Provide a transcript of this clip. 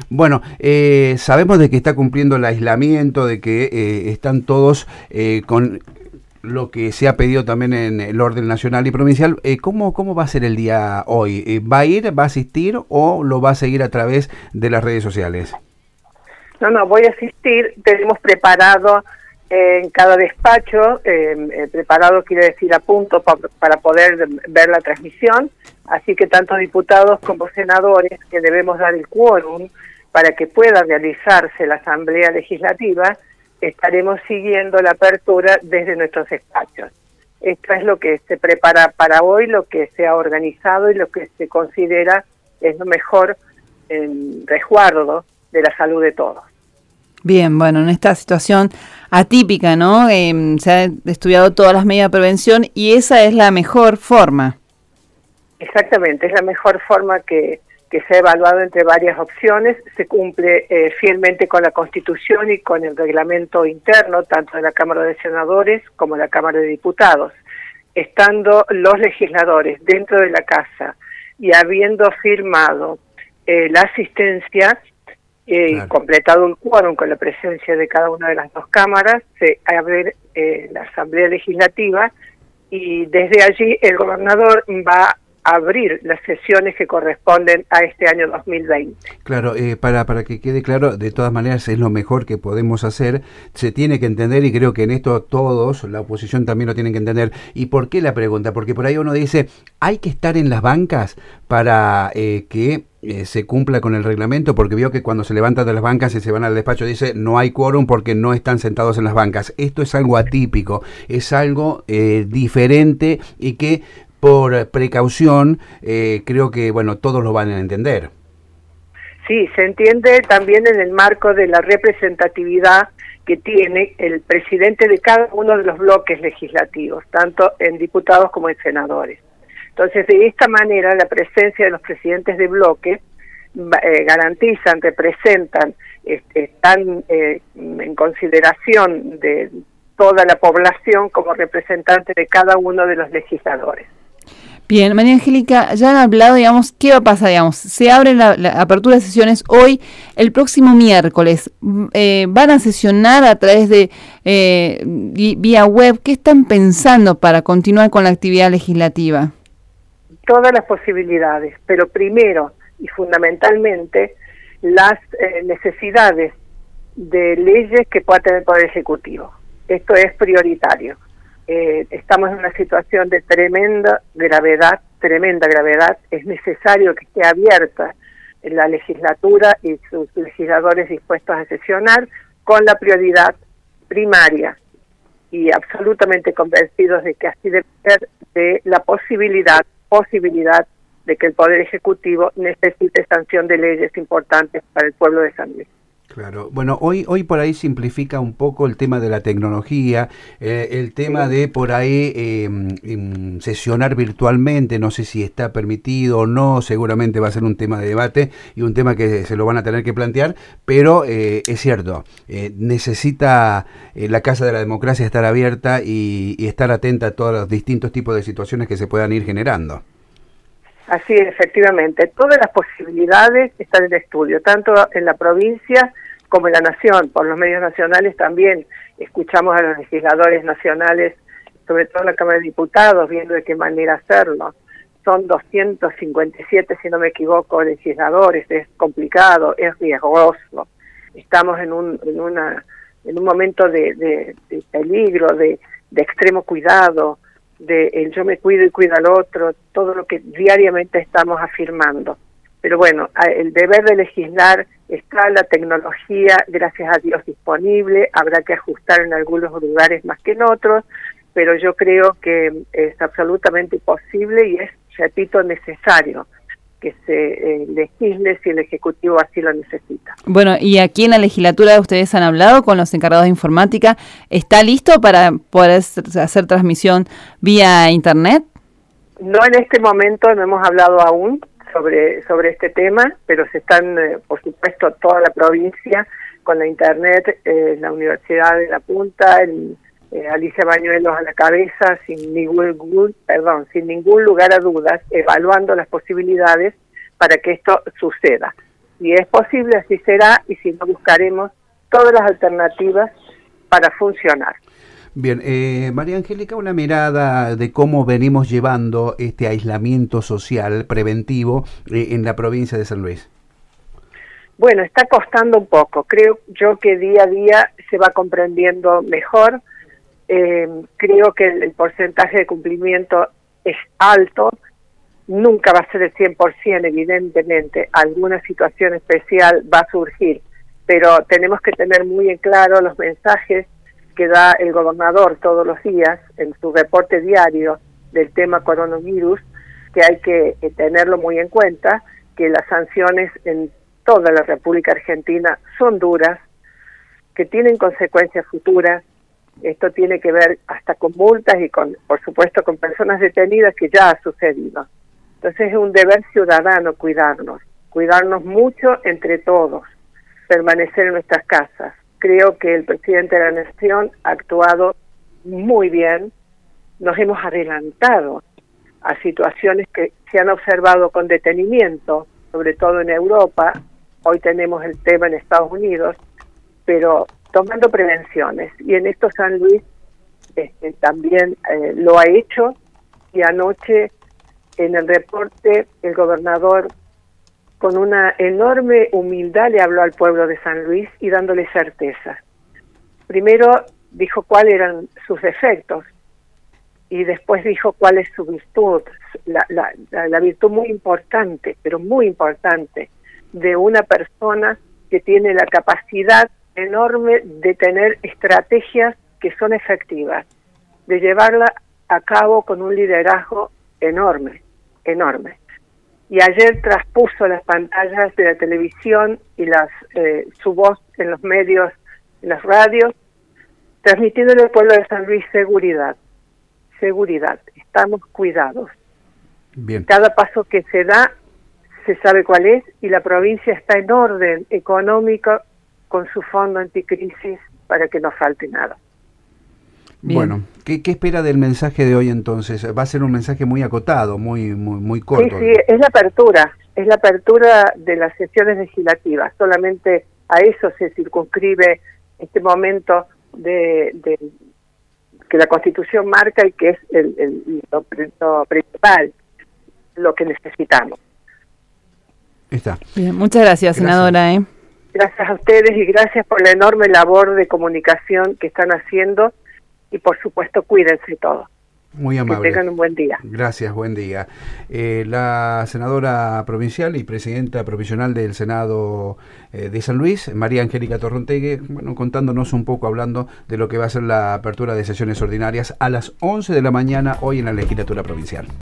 Bueno, sabemos de que está cumpliendo el aislamiento, de que están todos con lo que se ha pedido también en el orden nacional y provincial. ¿Cómo va a ser el día hoy? ¿Va a ir, va a asistir o lo va a seguir a través de las redes sociales? No, voy a asistir. Tenemos preparado en cada despacho, preparado quiere decir a punto para poder ver la transmisión, así que tanto diputados como senadores, que debemos dar el quórum para que pueda realizarse la Asamblea Legislativa, estaremos siguiendo la apertura desde nuestros despachos. Esto es lo que se prepara para hoy, lo que se ha organizado y lo que se considera es lo mejor en resguardo de la salud de todos. Bien, bueno, en esta situación atípica, ¿no? Se han estudiado todas las medidas de prevención y esa es la mejor forma. Exactamente, es la mejor forma que se ha evaluado entre varias opciones. Se cumple fielmente con la Constitución y con el reglamento interno, tanto de la Cámara de Senadores como de la Cámara de Diputados. Estando los legisladores dentro de la casa y habiendo firmado la asistencia, claro, completado el quórum con la presencia de cada una de las dos cámaras, se abre la Asamblea Legislativa y desde allí el gobernador va a abrir las sesiones que corresponden a este año 2020. Claro, para que quede claro, de todas maneras es lo mejor que podemos hacer, se tiene que entender y creo que en esto todos, la oposición también lo tienen que entender. ¿Y por qué la pregunta? Porque por ahí uno dice, hay que estar en las bancas para que se cumpla con el reglamento, porque vio que cuando se levantan de las bancas y se van al despacho dice no hay quórum porque no están sentados en las bancas. Esto es algo atípico, es algo diferente y que por precaución creo que bueno todos lo van a entender. Sí, se entiende también en el marco de la representatividad que tiene el presidente de cada uno de los bloques legislativos, tanto en diputados como en senadores. Entonces, de esta manera, la presencia de los presidentes de bloque garantizan, representan, están en consideración de toda la población como representantes de cada uno de los legisladores. Bien, María Angélica, ya han hablado, digamos, ¿qué va a pasar? Digamos, se abre la apertura de sesiones hoy, el próximo miércoles. ¿Van a sesionar a través de vía web? ¿Qué están pensando para continuar con la actividad legislativa? Todas las posibilidades, pero primero y fundamentalmente las necesidades de leyes que pueda tener el Poder Ejecutivo. Esto es prioritario. Estamos en una situación de tremenda gravedad, es necesario que esté abierta la legislatura y sus legisladores dispuestos a sesionar con la prioridad primaria y absolutamente convencidos de que así debe ser, de la posibilidad de que el Poder Ejecutivo necesite sanción de leyes importantes para el pueblo de San Luis. Claro, bueno, hoy por ahí simplifica un poco el tema de la tecnología, el tema de por ahí sesionar virtualmente, no sé si está permitido o no, seguramente va a ser un tema de debate y un tema que se lo van a tener que plantear, pero es cierto, necesita la Casa de la Democracia estar abierta y estar atenta a todos los distintos tipos de situaciones que se puedan ir generando. Así es, efectivamente. Todas las posibilidades están en estudio, tanto en la provincia como en la nación. Por los medios nacionales también escuchamos a los legisladores nacionales, sobre todo en la Cámara de Diputados, viendo de qué manera hacerlo. Son 257, si no me equivoco, legisladores. Es complicado, es riesgoso. Estamos en un momento de peligro, de extremo cuidado, de el yo me cuido y cuido al otro, todo lo que diariamente estamos afirmando. Pero bueno, el deber de legislar está, la tecnología, gracias a Dios, disponible, habrá que ajustar en algunos lugares más que en otros, pero yo creo que es absolutamente posible y es, repito, necesario que se legisle si el Ejecutivo así lo necesita. Bueno, y aquí en la legislatura ustedes han hablado con los encargados de informática. ¿Está listo para poder hacer transmisión vía internet? No, en este momento no hemos hablado aún sobre este tema, pero se están, por supuesto, toda la provincia con la internet, la Universidad de La Punta, Alicia Bañuelos a la cabeza, sin ningún lugar a dudas, evaluando las posibilidades para que esto suceda. Si es posible, así será, y si no, buscaremos todas las alternativas para funcionar. Bien, María Angélica, una mirada de cómo venimos llevando este aislamiento social preventivo en la provincia de San Luis. Bueno, está costando un poco. Creo yo que día a día se va comprendiendo mejor. Creo que el porcentaje de cumplimiento es alto. Nunca va a ser el 100%, evidentemente. Alguna situación especial va a surgir, pero tenemos que tener muy en claro los mensajes que da el gobernador todos los días en su reporte diario del tema coronavirus, que hay que tenerlo muy en cuenta, que las sanciones en toda la República Argentina son duras, que tienen consecuencias futuras. Esto tiene que ver hasta con multas y con, por supuesto, con personas detenidas, que ya ha sucedido. Entonces es un deber ciudadano cuidarnos mucho entre todos, permanecer en nuestras casas. Creo que el presidente de la Nación ha actuado muy bien. Nos hemos adelantado a situaciones que se han observado con detenimiento, sobre todo en Europa. Hoy tenemos el tema en Estados Unidos, pero tomando prevenciones. Y en esto San Luis también lo ha hecho, y anoche en el reporte el gobernador con una enorme humildad le habló al pueblo de San Luis y dándole certeza. Primero dijo cuáles eran sus defectos y después dijo cuál es su virtud, la virtud muy importante, pero muy importante, de una persona que tiene la capacidad enorme de tener estrategias que son efectivas, de llevarla a cabo con un liderazgo enorme. Y ayer traspuso las pantallas de la televisión y su voz en los medios, en las radios, transmitiéndole al pueblo de San Luis seguridad, estamos cuidados. Bien. Cada paso que se da se sabe cuál es, y la provincia está en orden económico con su fondo anticrisis para que no falte nada. Bien. Bueno, ¿qué espera del mensaje de hoy entonces? Va a ser un mensaje muy acotado, muy corto. Sí, es la apertura de las sesiones legislativas. Solamente a eso se circunscribe este momento de que la Constitución marca, y que es lo principal, lo que necesitamos. Está. Bien, muchas gracias, senadora. Gracias a ustedes y gracias por la enorme labor de comunicación que están haciendo, y por supuesto cuídense todos. Muy amable. Que tengan un buen día. Gracias, buen día. La senadora provincial y presidenta provisional del Senado de San Luis, María Angélica Torrontegue, bueno, contándonos un poco, hablando de lo que va a ser la apertura de sesiones ordinarias a las 11 de la mañana hoy en la legislatura provincial.